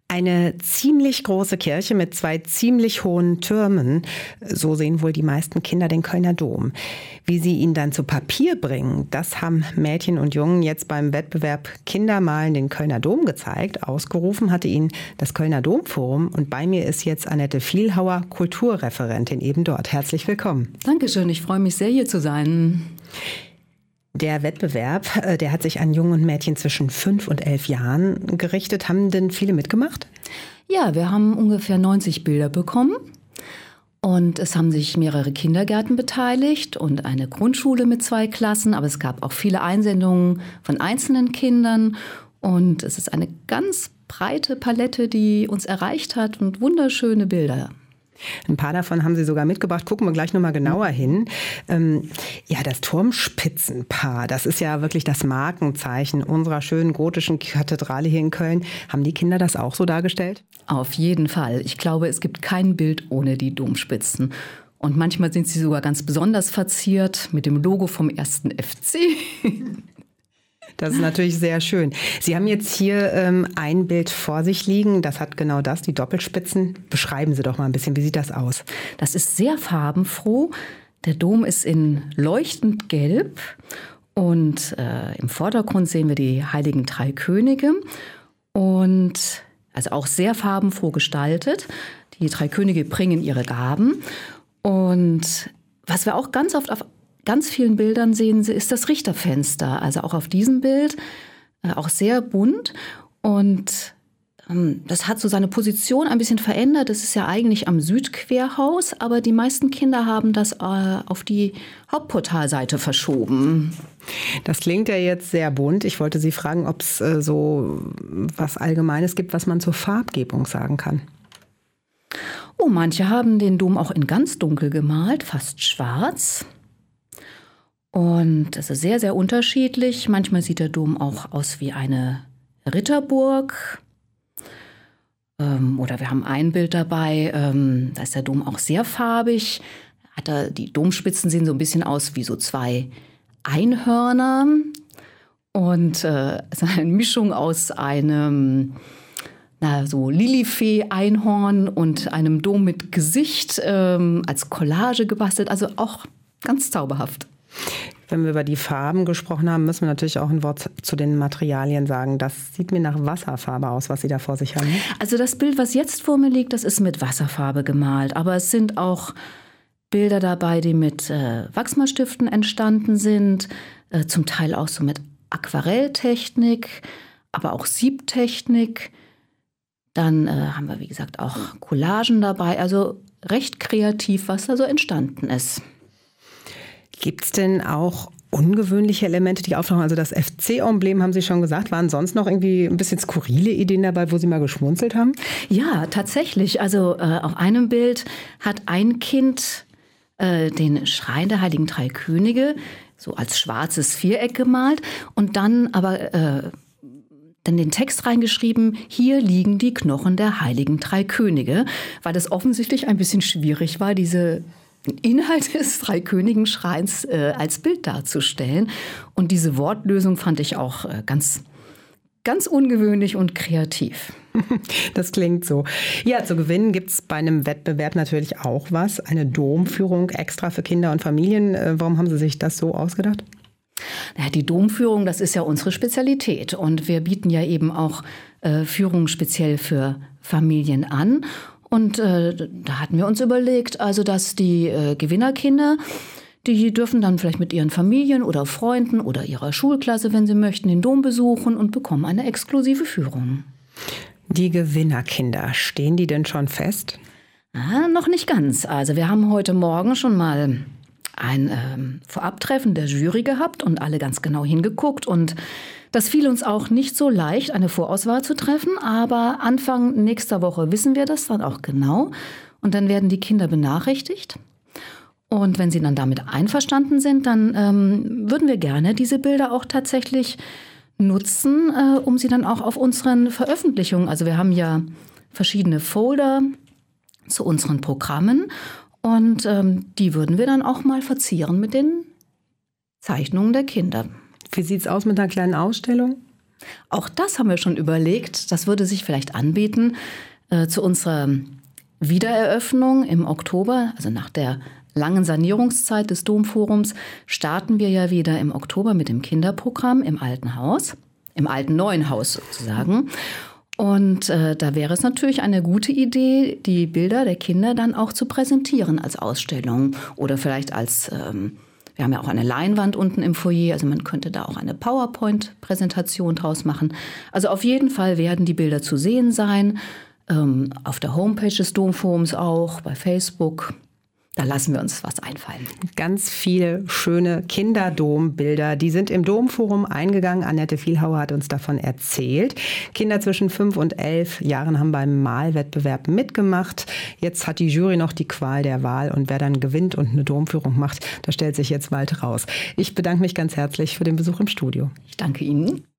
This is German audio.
Eine ziemlich große Kirche mit 2 ziemlich hohen Türmen. So sehen wohl die meisten Kinder den Kölner Dom. Wie sie ihn dann zu Papier bringen, das haben Mädchen und Jungen jetzt beim Wettbewerb Kinder malen den Kölner Dom gezeigt. Ausgerufen hatte ihn das Kölner Domforum. Und bei mir ist jetzt Annette Vielhauer, Kulturreferentin eben dort. Herzlich willkommen. Dankeschön, ich freue mich sehr, hier zu sein. Der Wettbewerb, der hat sich an Jungen und Mädchen zwischen 5 und 11 Jahren gerichtet. Haben denn viele mitgemacht? Ja, wir haben ungefähr 90 Bilder bekommen. Und es haben sich mehrere Kindergärten beteiligt und eine Grundschule mit 2 Klassen. Aber es gab auch viele Einsendungen von einzelnen Kindern. Und es ist eine ganz breite Palette, die uns erreicht hat und wunderschöne Bilder. Ein paar davon haben Sie sogar mitgebracht. Gucken wir gleich nochmal genauer hin. Das Turmspitzenpaar, das ist ja wirklich das Markenzeichen unserer schönen gotischen Kathedrale hier in Köln. Haben die Kinder das auch so dargestellt? Auf jeden Fall. Ich glaube, es gibt kein Bild ohne die Domspitzen. Und manchmal sind sie sogar ganz besonders verziert mit dem Logo vom 1. FC. Das ist natürlich sehr schön. Sie haben jetzt hier ein Bild vor sich liegen. Das hat genau das, die Doppelspitzen. Beschreiben Sie doch mal ein bisschen, wie sieht das aus? Das ist sehr farbenfroh. Der Dom ist in leuchtend gelb. Und im Vordergrund sehen wir die heiligen 3 Könige. Und also auch sehr farbenfroh gestaltet. Die 3 Könige bringen ihre Gaben. Und was wir auch ganz oft auf ganz vielen Bildern sehen Sie, ist das Richterfenster. Also auch auf diesem Bild, auch sehr bunt. Und das hat so seine Position ein bisschen verändert. Das ist ja eigentlich am Südquerhaus, aber die meisten Kinder haben das auf die Hauptportalseite verschoben. Das klingt ja jetzt sehr bunt. Ich wollte Sie fragen, ob es so was Allgemeines gibt, was man zur Farbgebung sagen kann. Oh, manche haben den Dom auch in ganz dunkel gemalt, fast schwarz. Und es ist sehr, sehr unterschiedlich. Manchmal sieht der Dom auch aus wie eine Ritterburg. Oder wir haben ein Bild dabei, da ist der Dom auch sehr farbig. Die Domspitzen sehen so ein bisschen aus wie so 2 Einhörner. Und es ist eine Mischung aus einem so Lilifee-Einhorn und einem Dom mit Gesicht als Collage gebastelt. Also auch ganz zauberhaft. Wenn wir über die Farben gesprochen haben, müssen wir natürlich auch ein Wort zu den Materialien sagen. Das sieht mir nach Wasserfarbe aus, was Sie da vor sich haben. Also das Bild, was jetzt vor mir liegt, das ist mit Wasserfarbe gemalt. Aber es sind auch Bilder dabei, die mit Wachsmalstiften entstanden sind. Zum Teil auch so mit Aquarelltechnik, aber auch Siebtechnik. Dann haben wir, wie gesagt, auch Collagen dabei. Also recht kreativ, was da so entstanden ist. Gibt es denn auch ungewöhnliche Elemente, die auftauchen? Also das FC-Emblem, haben Sie schon gesagt. Waren sonst noch irgendwie ein bisschen skurrile Ideen dabei, wo Sie mal geschmunzelt haben? Ja, tatsächlich. Also auf einem Bild hat ein Kind den Schrein der heiligen 3 Könige so als schwarzes Viereck gemalt und dann aber dann den Text reingeschrieben, hier liegen die Knochen der heiligen 3 Könige, weil es offensichtlich ein bisschen schwierig war, diese Inhalt des 3 Königen-Schreins als Bild darzustellen. Und diese Wortlösung fand ich auch ganz, ganz ungewöhnlich und kreativ. Das klingt so. Ja, zu gewinnen gibt es bei einem Wettbewerb natürlich auch was. Eine Domführung extra für Kinder und Familien. Warum haben Sie sich das so ausgedacht? Ja, die Domführung, das ist ja unsere Spezialität. Und wir bieten ja eben auch Führungen speziell für Familien an. Und da hatten wir uns überlegt, also dass die Gewinnerkinder, die dürfen dann vielleicht mit ihren Familien oder Freunden oder ihrer Schulklasse, wenn sie möchten, den Dom besuchen und bekommen eine exklusive Führung. Die Gewinnerkinder, stehen die denn schon fest? Noch nicht ganz. Also wir haben heute Morgen schon mal ein Vorabtreffen der Jury gehabt und alle ganz genau hingeguckt. Und das fiel uns auch nicht so leicht, eine Vorauswahl zu treffen. Aber Anfang nächster Woche wissen wir das dann auch genau. Und dann werden die Kinder benachrichtigt. Und wenn sie dann damit einverstanden sind, dann würden wir gerne diese Bilder auch tatsächlich nutzen, um sie dann auch auf unseren Veröffentlichungen, also wir haben ja verschiedene Folder zu unseren Programmen und die würden wir dann auch mal verzieren mit den Zeichnungen der Kinder. Wie sieht es aus mit einer kleinen Ausstellung? Auch das haben wir schon überlegt. Das würde sich vielleicht anbieten zu unserer Wiedereröffnung im Oktober, also nach der langen Sanierungszeit des Domforums, starten wir ja wieder im Oktober mit dem Kinderprogramm im alten Haus, im alten neuen Haus sozusagen. Und da wäre es natürlich eine gute Idee, die Bilder der Kinder dann auch zu präsentieren als Ausstellung oder vielleicht als, wir haben ja auch eine Leinwand unten im Foyer, also man könnte da auch eine PowerPoint-Präsentation draus machen. Also auf jeden Fall werden die Bilder zu sehen sein, auf der Homepage des Domforums auch, bei Facebook. Da lassen wir uns was einfallen. Ganz viele schöne Kinderdombilder, die sind im Domforum eingegangen. Annette Vielhauer hat uns davon erzählt. Kinder zwischen 5 und 11 Jahren haben beim Malwettbewerb mitgemacht. Jetzt hat die Jury noch die Qual der Wahl und wer dann gewinnt und eine Domführung macht, das stellt sich jetzt bald raus. Ich bedanke mich ganz herzlich für den Besuch im Studio. Ich danke Ihnen.